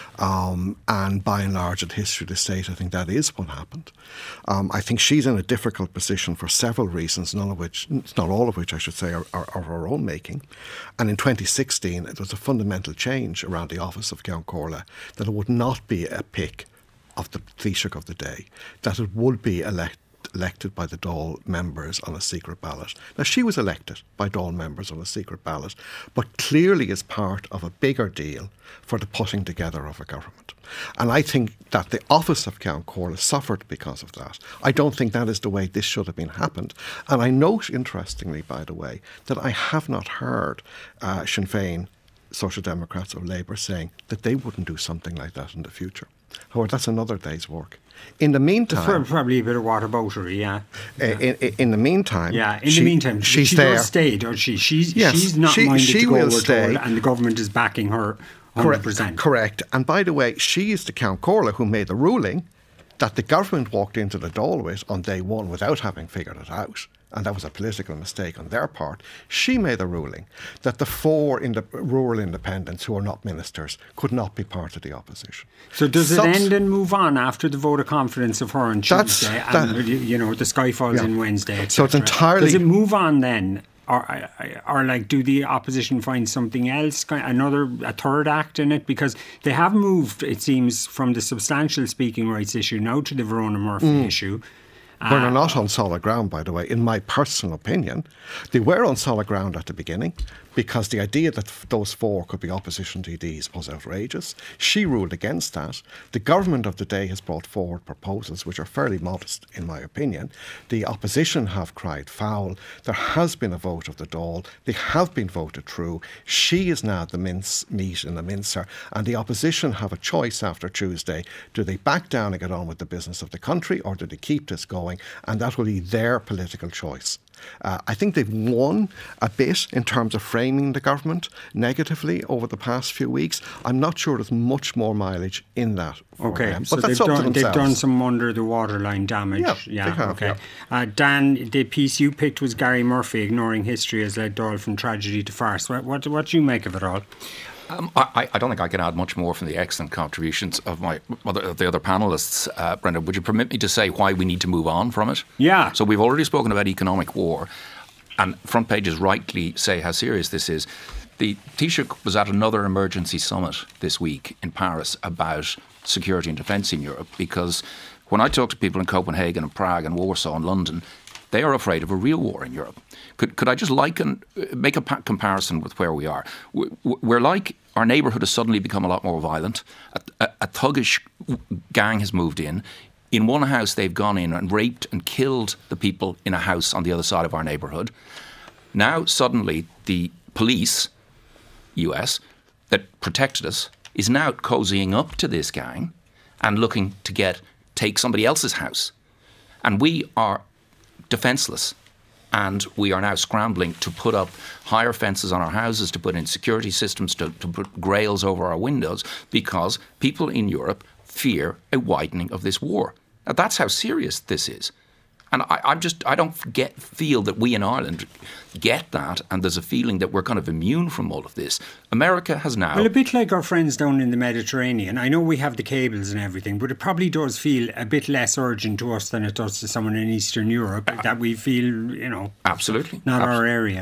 And by and large, in the history of the state, I think that is what happened. I think she's in a difficult position for several reasons, not all of which I should say are her own making. And in 2016, it was a fundamental change around the office of Ceann Comhairle, that it would not be a pick of the Taoiseach of the day, that it would be elected by the Dáil members on a secret ballot. Now, she was elected by Dáil members on a secret ballot, but clearly is part of a bigger deal for the putting together of a government. And I think that the office of Ceann Comhairle suffered because of that. I don't think that is the way this should have been happened. And I note, interestingly, by the way, that I have not heard Sinn Féin, Social Democrats or Labour saying that they wouldn't do something like that in the future. However, that's another day's work. In the meantime, probably a bit of whataboutery, yeah. In the meantime, she's there. Does stay, does she? She's not minded to go, we're told, and the government is backing her 100%. Correct. And by the way, she is the Ceann Comhairle who made the ruling that the government walked into the Dáil with on day one without having figured it out. And that was a political mistake on their part. She made a ruling that the 4 rural independents who are not ministers could not be part of the opposition. So does it end and move on after the vote of confidence of her on Tuesday and the sky falls in Wednesday, etc.? So it's entirely... Does it move on then? Or like, do the opposition find something else, a third act in it? Because they have moved, it seems, from the substantial speaking rights issue now to the Verona Murphy issue. Where they're not on solid ground, by the way, in my personal opinion. They were on solid ground at the beginning, because the idea that those 4 could be opposition TDs was outrageous. She ruled against that. The government of the day has brought forward proposals which are fairly modest, in my opinion. The opposition have cried foul. There has been a vote of the Dáil. They have been voted through. She is now the mincemeat in the mincer, and the opposition have a choice after Tuesday. Do they back down and get on with the business of the country, or do they keep this going? And that will be their political choice. I think they've won a bit in terms of framing the government negatively over the past few weeks. I'm not sure there's much more mileage in that for them. So but that's they've done some under the waterline damage. Yeah, they have, okay. yeah. Dan, the piece you picked was Gary Murphy, Ignoring History Has Led Dáil from Tragedy to Farce. What do you make of it all? I don't think I can add much more from the excellent contributions of the other panellists. Brendan, would you permit me to say why we need to move on from it? Yeah. So we've already spoken about economic war, and front pages rightly say how serious this is. The Taoiseach was at another emergency summit this week in Paris about security and defence in Europe, because when I talk to people in Copenhagen and Prague and Warsaw and London, they are afraid of a real war in Europe. Could I just make a comparison with where we are? We're like, our neighbourhood has suddenly become a lot more violent. A thuggish gang has moved in. In one house, they've gone in and raped and killed the people in a house on the other side of our neighbourhood. Now, suddenly, the police, US, that protected us, is now cozying up to this gang and looking to take somebody else's house. And we are defenceless. And we are now scrambling to put up higher fences on our houses, to put in security systems, to put grails over our windows, because people in Europe fear a widening of this war. Now, that's how serious this is. And I don't feel that we in Ireland get that, and there's a feeling that we're kind of immune from all of this. America has now... Well, a bit like our friends down in the Mediterranean. I know we have the cables and everything, but it probably does feel a bit less urgent to us than it does to someone in Eastern Europe, that we feel, Absolutely. Not our area.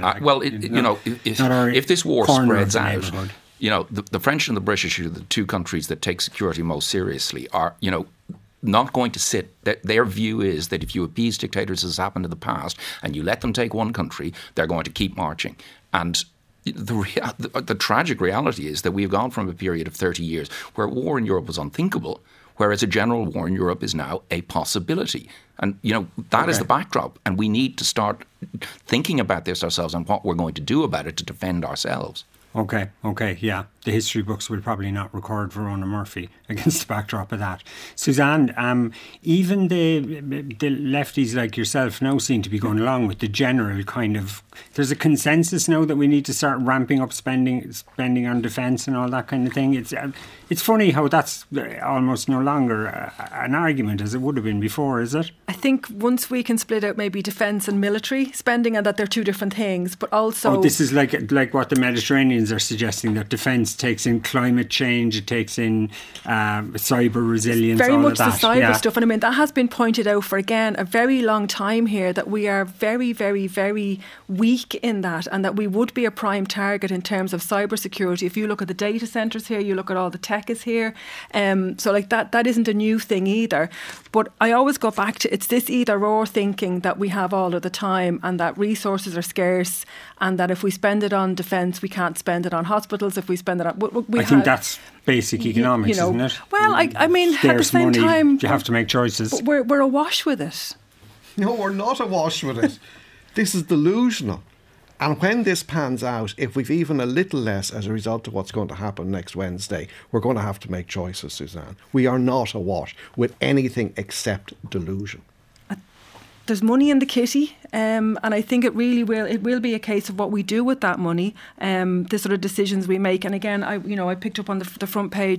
If this war spreads out... the French and the British, the two countries that take security most seriously, are, not going to sit. Their view is that if you appease dictators, as has happened in the past, and you let them take one country, they're going to keep marching. And the tragic reality is that we've gone from a period of 30 years where war in Europe was unthinkable, whereas a general war in Europe is now a possibility. And, that is the backdrop. And we need to start thinking about this ourselves and what we're going to do about it to defend ourselves. Okay, yeah. The history books will probably not record Verona Murphy against the backdrop of that. Suzanne, even the lefties like yourself now seem to be going along with the general kind of... There's a consensus now that we need to start ramping up spending on defence and all that kind of thing. It's funny how that's almost no longer an argument as it would have been before, is it? I think once we can split out maybe defence and military spending, and that they're two different things, but also... Oh, this is like what the Mediterraneans are suggesting, that defence takes in climate change, it takes in cyber resilience, very all much of that. The cyber stuff. And I mean, that has been pointed out for, again, a very long time here, that we are very, very, very weak in that, and that we would be a prime target in terms of cyber security. If you look at the data centres here, you look at all the tech is here. So like that isn't a new thing either. But I always go back to, it's this either or thinking that we have all of the time, and that resources are scarce, and that if we spend it on defence, we can't spend it on hospitals. If we spend it on... I think that's basic economics, isn't it? Well, I mean, at the same money, time... You have to make choices. But we're awash with it. No, we're not awash with it. This is delusional. And when this pans out, if we've even a little less as a result of what's going to happen next Wednesday, we're going to have to make choices, Suzanne. We are not awash with anything except delusion. There's money in the kitty, and I think it will be a case of what we do with that money, the sort of decisions we make. And again, I picked up on the front page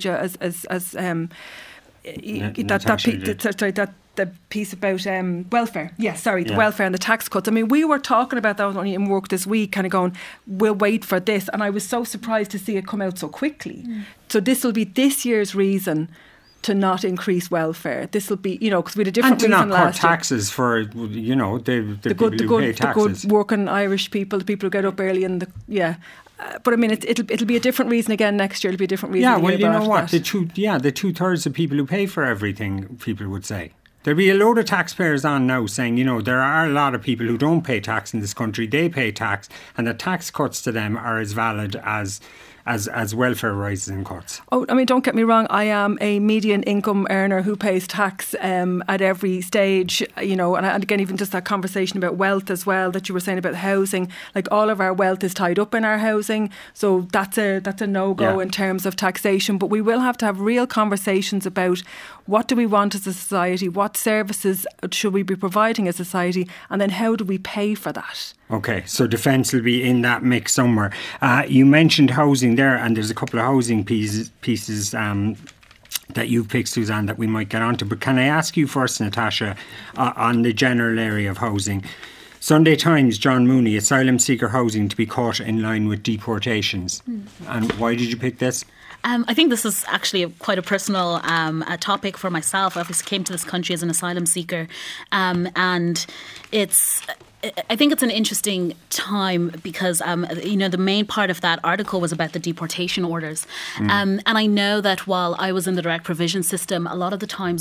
the piece about welfare. The welfare and the tax cuts. I mean, we were talking about that only in work this week, kind of going, we'll wait for this. And I was so surprised to see it come out so quickly. So this will be this year's reason to not increase welfare. This will be, because we had a different reason last year. And to not cut taxes for, the people who pay taxes. The good working Irish people, the people who get up early and but I mean, it'll be a different reason again next year. It'll be a different reason. Yeah, well, you know what? The 2/3 of people who pay for everything, people would say. There'll be a load of taxpayers on now saying, there are a lot of people who don't pay tax in this country. They pay tax, and the tax cuts to them are as valid as welfare rises and cuts. Oh, I mean, don't get me wrong. I am a median income earner who pays tax at every stage, and again, even just that conversation about wealth as well that you were saying about housing, like all of our wealth is tied up in our housing. So that's a no-go in terms of taxation. But we will have to have real conversations about what do we want as a society, what services should we be providing as a society, and then how do we pay for that? Okay, so defence will be in that mix somewhere. You mentioned housing there, and there's a couple of housing pieces that you've picked, Suzanne, that we might get onto. But can I ask you first, Natasha, on the general area of housing? Sunday Times, John Mooney, asylum seeker housing to be caught in line with deportations. And why did you pick this? I think this is actually quite a personal topic for myself. I obviously came to this country as an asylum seeker, and I think it's an interesting time because, the main part of that article was about the deportation orders. And I know that while I was in the direct provision system, a lot of the times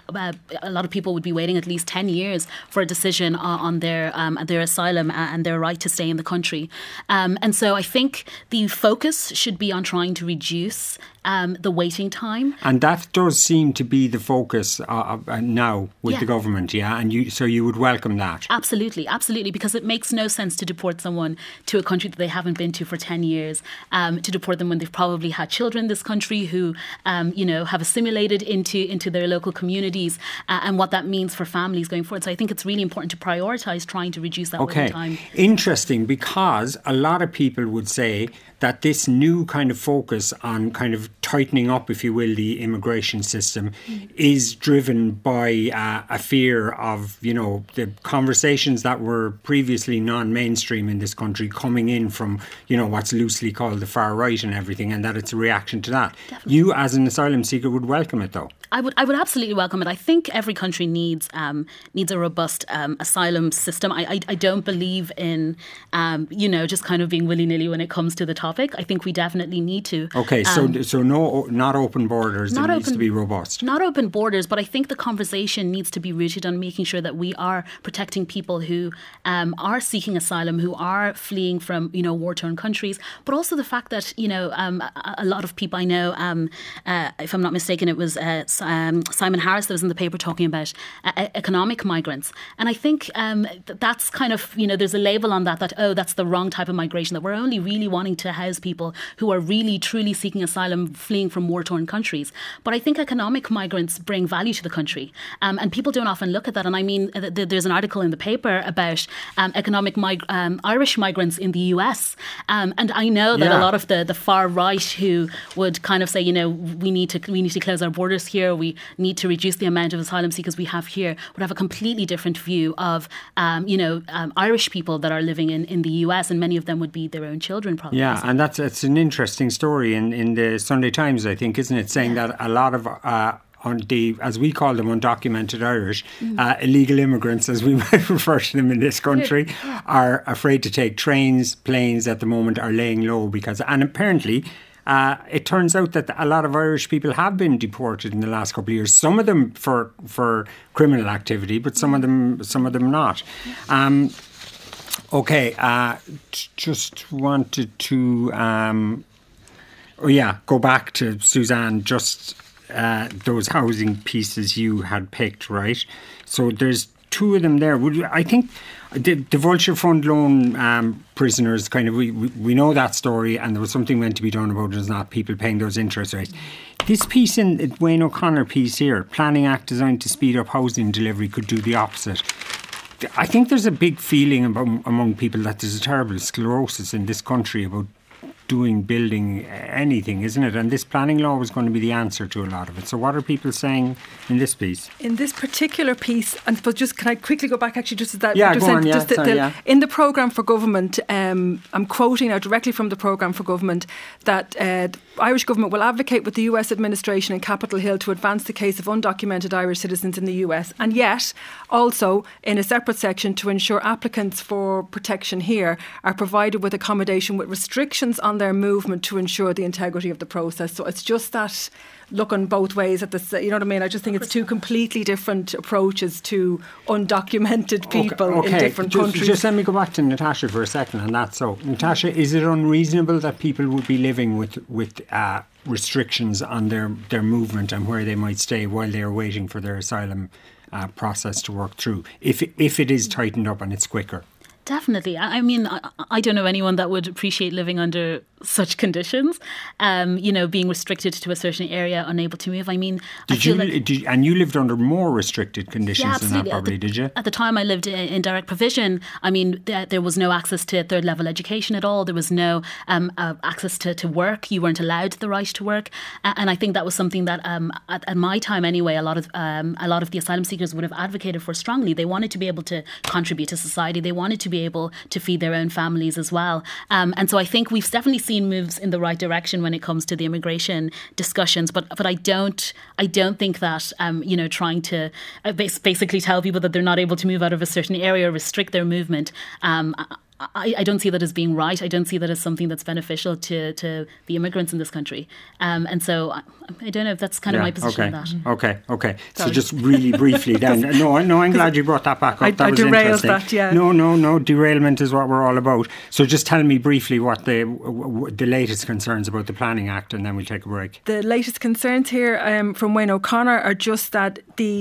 a lot of people would be waiting at least 10 years for a decision on their asylum and their right to stay in the country. And so I think the focus should be on trying to reduce the waiting time. And that does seem to be the focus now with the government, and you would welcome that? Absolutely, because it makes no sense to deport someone to a country that they haven't been to for 10 years, to deport them when they've probably had children in this country who, have assimilated into their local communities, and what that means for families going forward. So I think it's really important to prioritise trying to reduce that waiting time. Interesting, because a lot of people would say that this new kind of focus on kind of tightening up, if you will, the immigration system is driven by a fear of, the conversations that were previously non-mainstream in this country coming in from, what's loosely called the far right and everything, and that it's a reaction to that. Definitely. You, as an asylum seeker, would welcome it, though. I would absolutely welcome it. I think every country needs a robust asylum system. I don't believe in just kind of being willy-nilly when it comes to the topic. I think we definitely need to. Okay, so not open borders. It needs to be robust. Not open borders, but I think the conversation needs to be rooted on making sure that we are protecting people who are seeking asylum, who are fleeing from war-torn countries, but also the fact that a lot of people I know, if I'm not mistaken, it was Simon Harris that was in the paper talking about economic migrants. And I think that's kind of, there's a label on that, that's the wrong type of migration, that we're only really wanting to house people who are really, truly seeking asylum, fleeing from war-torn countries. But I think economic migrants bring value to the country. And people don't often look at that. And I mean, there's an article in the paper about economic Irish migrants in the US. And I know that a lot of the far right who would kind of say, we need to close our borders here, we need to reduce the amount of asylum seekers we have here, would have a completely different view of, Irish people that are living in the US, and many of them would be their own children probably. Yeah, and it's an interesting story in the Sunday Times, I think, isn't it? Saying that a lot of as we call them, undocumented Irish, illegal immigrants, as we might refer to them in this country, are afraid to take trains, planes at the moment, are laying low and apparently it turns out that a lot of Irish people have been deported in the last couple of years. Some of them for criminal activity, but some of them not. Just wanted to go back to Suzanne. Just those housing pieces you had picked, right? So there's two of them there. I think the Vulture Fund loan prisoners, kind of, we know that story, and there was something meant to be done about it, is not people paying those interest rates. This piece in Wayne O'Connor piece here, Planning Act designed to speed up housing delivery, could do the opposite. I think there's a big feeling among people that there's a terrible sclerosis in this country about building anything, isn't it? And this planning law was going to be the answer to a lot of it. So what are people saying in this piece? In this particular piece, and but just can I quickly go back actually just to that? In the programme for government, I'm quoting now directly from the programme for government that the Irish government will advocate with the US administration in Capitol Hill to advance the case of undocumented Irish citizens in the US, and yet also in a separate section to ensure applicants for protection here are provided with accommodation with restrictions on on their movement to ensure the integrity of the process. So it's just that looking both ways at this, you know what I mean? I just think it's two completely different approaches to undocumented people in different countries. Just let me go back to Natasha for a second on that. So, Natasha, is it unreasonable that people would be living with restrictions on their movement and where they might stay while they are waiting for their asylum process to work through, if it is tightened up and it's quicker? Definitely. I mean, I don't know anyone that would appreciate living under such conditions, being restricted to a certain area, unable to move. I mean, and you lived under more restricted conditions than that, probably, did you? At the time I lived in direct provision. I mean, there was no access to third level education at all. There was no access to work. You weren't allowed the right to work. And I think that was something that, at my time anyway, a lot of the asylum seekers would have advocated for strongly. They wanted to be able to contribute to society. They wanted to be able to feed their own families as well. And so I think we've definitely seen moves in the right direction when it comes to the immigration discussions. But I don't think that trying to basically tell people that they're not able to move out of a certain area or restrict their movement. I don't see that as being right. I don't see that as something that's beneficial to the immigrants in this country. And so I don't know if that's kind of my position on that. Okay. So just really briefly then. No, I'm glad you brought that back up. That was derailed interesting. That, yeah. No. Derailment is what we're all about. So just tell me briefly what the latest concerns about the Planning Act, and then we'll take a break. The latest concerns here from Wayne O'Connor are just that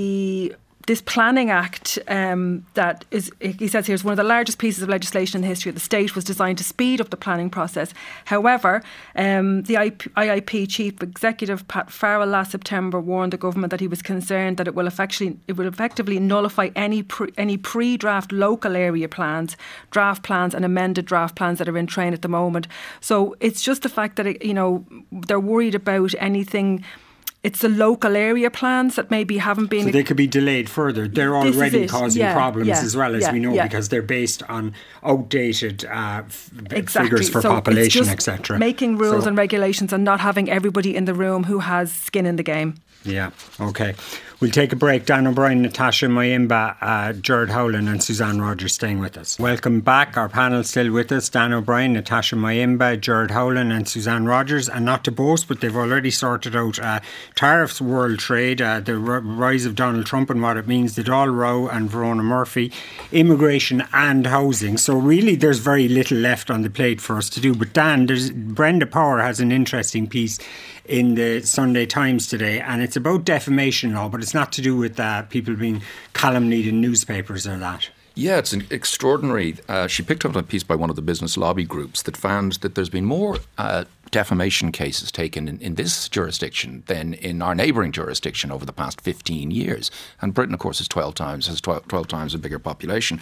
this Planning Act that is, he says here, is one of the largest pieces of legislation in the history of the state, was designed to speed up the planning process. However, the IIP Chief Executive Pat Farrell last September warned the government that he was concerned that it will effectively nullify any pre-draft local area plans, draft plans and amended draft plans that are in train at the moment. So it's just the fact that they're worried about anything. It's the local area plans that maybe haven't been... So they could be delayed further. They're already causing problems as well, as we know, because they're based on outdated figures for population, etc. Making rules and regulations and not having everybody in the room who has skin in the game. Yeah, okay. We'll take a break. Dan O'Brien, Natasha Mayimba, Gerard Howlin and Suzanne Rogers staying with us. Welcome back. Our panel still with us. Dan O'Brien, Natasha Mayimba, Gerard Howlin and Suzanne Rogers. And not to boast, but they've already sorted out tariffs, world trade, the rise of Donald Trump and what it means, the Dáil Rowe and Verona Murphy, immigration and housing. So really there's very little left on the plate for us to do. But Dan, Brenda Power has an interesting piece in the Sunday Times today, and it's about defamation law, but it's not to do with people being calumnied in newspapers or that. Yeah, it's extraordinary. She picked up a piece by one of the business lobby groups that found that there's been more defamation cases taken in this jurisdiction than in our neighbouring jurisdiction over the past 15 years. And Britain, of course, has 12 times a bigger population.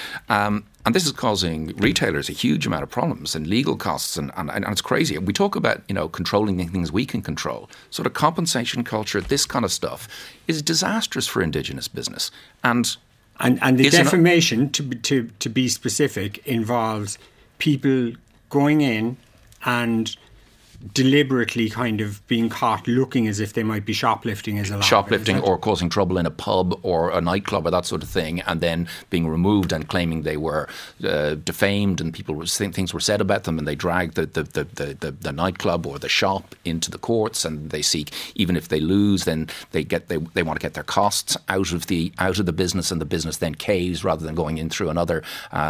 And this is causing retailers a huge amount of problems and legal costs, and it's crazy. And we talk about, controlling the things we can control. So the compensation culture, this kind of stuff, is disastrous for Indigenous business. And the defamation, to be specific, involves people going in and deliberately kind of being caught looking as if they might be shoplifting as a lot. Shoplifting or causing trouble in a pub or a nightclub or that sort of thing, and then being removed and claiming they were defamed and things were said about them, and they drag the nightclub or the shop into the courts, and they seek, even if they lose, then they want to get their costs out of the business, and the business then caves rather than going in through another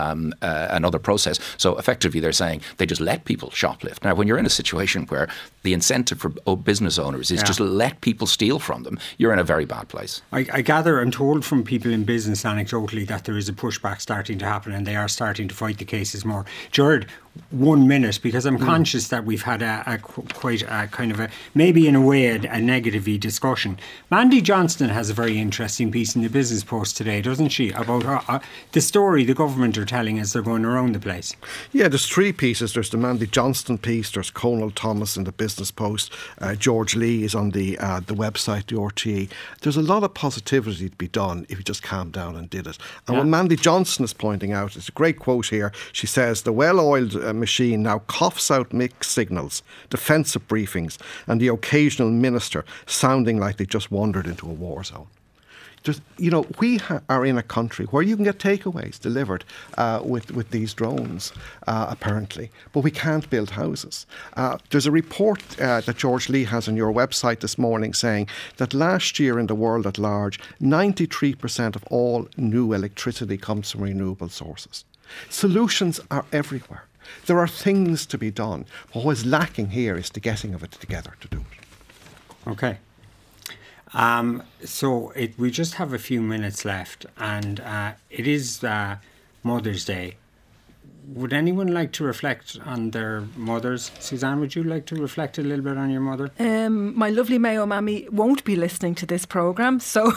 process. So effectively they're saying they just let people shoplift. Now when you're in a situation where the incentive for business owners is just let people steal from them, you're in a very bad place. I gather and told from people in business anecdotally that there is a pushback starting to happen, and they are starting to fight the cases more. Gerard, 1 minute, because I'm conscious that we've had quite a kind of maybe in a way a negative-y discussion. Mandy Johnston has a very interesting piece in the Business Post today, doesn't she, about the story the government are telling as they're going around the place. Yeah, there's 3 pieces. There's the Mandy Johnston piece, there's Conal Thomas in the Business Post, George Lee is on the website, the RTE. There's a lot of positivity to be done if you just calm down and did it. And what Mandy Johnston is pointing out, it's a great quote here. She says, the well-oiled machine now coughs out mixed signals, defensive briefings and the occasional minister sounding like they just wandered into a war zone. Just, we are in a country where you can get takeaways delivered with these drones, apparently, but we can't build houses. There's a report that George Lee has on your website this morning saying that last year in the world at large, 93% of all new electricity comes from renewable sources. Solutions are everywhere. There are things to be done. What was lacking here is the getting of it together to do it. Okay. We just have a few minutes left, and it is Mother's Day. Would anyone like to reflect on their mothers? Suzanne, would you like to reflect a little bit on your mother? My lovely Mayo Mammy won't be listening to this programme, so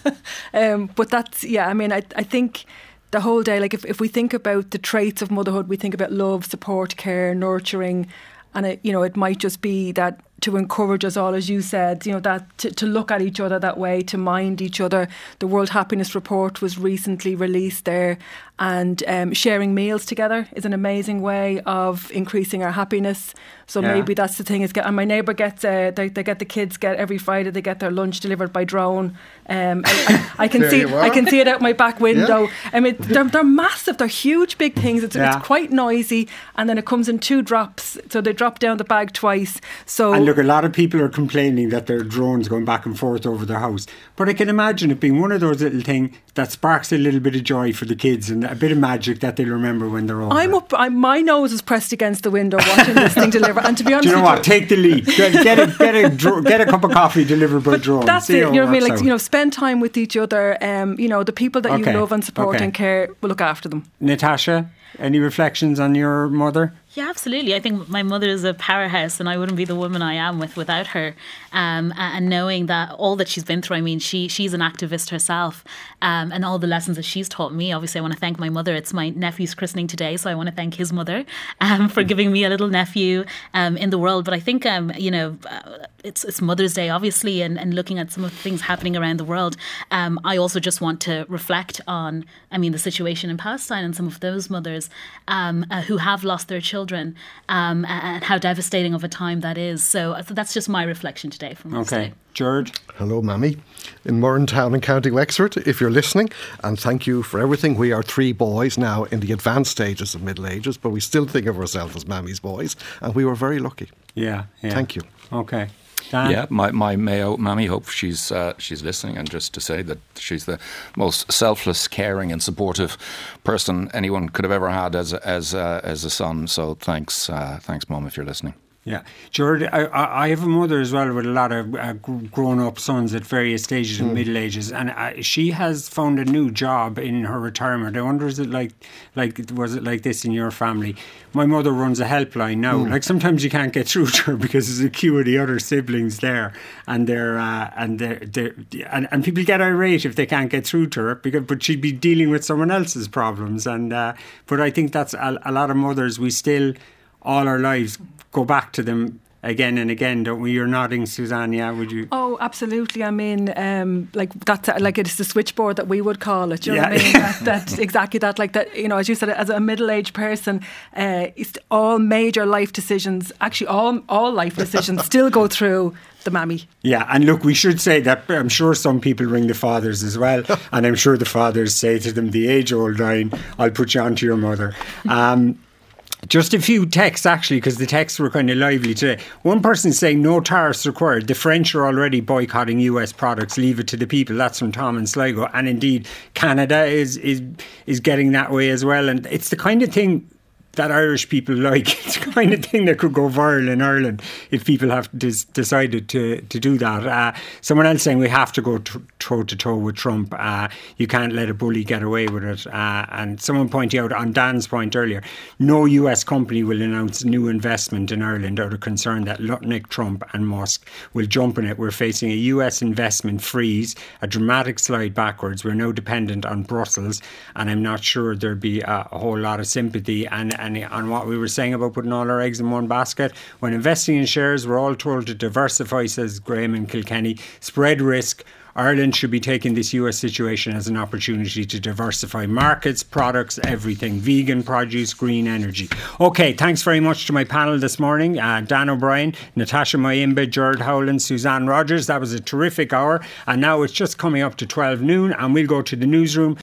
but that's, I think the whole day, like if we think about the traits of motherhood, we think about love, support, care, nurturing, and it might just be that to encourage us all, as you said, that to look at each other that way, to mind each other. The World Happiness Report was recently released there, and sharing meals together is an amazing way of increasing our happiness. So maybe that's the thing. And my neighbour gets they get the kids get every Friday they get their lunch delivered by drone. I can see it out my back window. Yeah. I mean, they're massive. They're huge, big things. It's quite noisy, and then it comes in 2 drops, so they drop down the bag twice. So. And look, a lot of people are complaining that there are drones going back and forth over their house. But I can imagine it being one of those little things that sparks a little bit of joy for the kids and a bit of magic that they'll remember when they're older. My nose is pressed against the window watching this thing deliver. And to be honest, do you know what? Take the lead. Get a cup of coffee delivered by drone. That's it. You know what I mean? Spend time with each other. The people that you love and support and care, will look after them. Natasha, any reflections on your mother? Yeah, absolutely. I think my mother is a powerhouse, and I wouldn't be the woman I am without her. And knowing that all that she's been through, I mean, she's an activist herself, and all the lessons that she's taught me. Obviously, I want to thank my mother. It's my nephew's christening today, so I want to thank his mother for giving me a little nephew in the world. But I think, it's Mother's Day, obviously, and looking at some of the things happening around the world. I also just want to reflect on, the situation in Palestine and some of those mothers who have lost their children. And how devastating of a time that is. So that's just my reflection today from Mother's Day. George. Hello, Mammy. In Murrentown in County Wexford, if you're listening, and thank you for everything. We are 3 boys now in the advanced stages of middle ages, but we still think of ourselves as Mammy's boys, and we were very lucky. Yeah. Thank you. Okay. Dan? Yeah, my Mayo Mammy, hope she's listening, and just to say that she's the most selfless, caring and supportive person anyone could have ever had as a son. So thanks Mum, if you're listening. Yeah. George, I have a mother as well with a lot of grown-up sons at various stages of middle ages, and she has found a new job in her retirement. I wonder, was it like this in your family? My mother runs a helpline now. Like, sometimes you can't get through to her because there's a queue of the other siblings there, and and people get irate if they can't get through to her, but she'd be dealing with someone else's problems. And but I think that's a lot of mothers. We still, all our lives, go back to them again and again, don't we? You're nodding, Suzanne. Yeah, would you? Oh, absolutely. I mean, that's it's the switchboard that we would call it. You know what I mean? That's exactly that. Like that, as you said, as a middle-aged person, all major life decisions, actually all life decisions, still go through the mammy. Yeah, and look, we should say that I'm sure some people ring the fathers as well, and I'm sure the fathers say to them the age-old line, "I'll put you on to your mother." Just a few texts, actually, because the texts were kind of lively today. One person saying no tariffs required. The French are already boycotting US products. Leave it to the people. That's from Tom and Sligo. And indeed, Canada is getting that way as well. And it's the kind of thing that Irish people like. It's the kind of thing that could go viral in Ireland if people have decided to do that. Someone else saying we have to go toe-to-toe with Trump. You can't let a bully get away with it. And someone pointing out on Dan's point earlier, no US company will announce new investment in Ireland out of concern that Nick Trump and Musk will jump in it. We're facing a US investment freeze, a dramatic slide backwards. We're now dependent on Brussels, and I'm not sure there'd be a whole lot of sympathy. And on what we were saying about putting all our eggs in one basket. When investing in shares, we're all told to diversify, says Graham in Kilkenny, spread risk, Ireland should be taking this US situation as an opportunity to diversify markets, products, everything, vegan produce, green energy. Okay, thanks very much to my panel this morning, Dan O'Brien, Natasha Mayimba, Gerard Howland, Suzanne Rogers. That was a terrific hour, and now it's just coming up to 12 noon and we'll go to the newsroom.